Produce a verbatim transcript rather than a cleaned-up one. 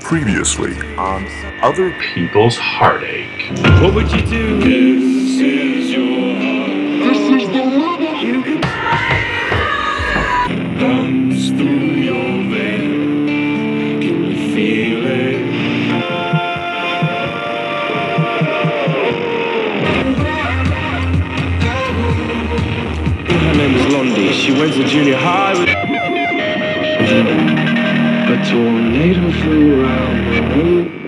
Previously on Other People's Heartache. What would you do? This is your heart. This is the rhythm. You can runs through your veins. Can you feel it? Her name was Londi. She went to junior high with a tornado flew around the room.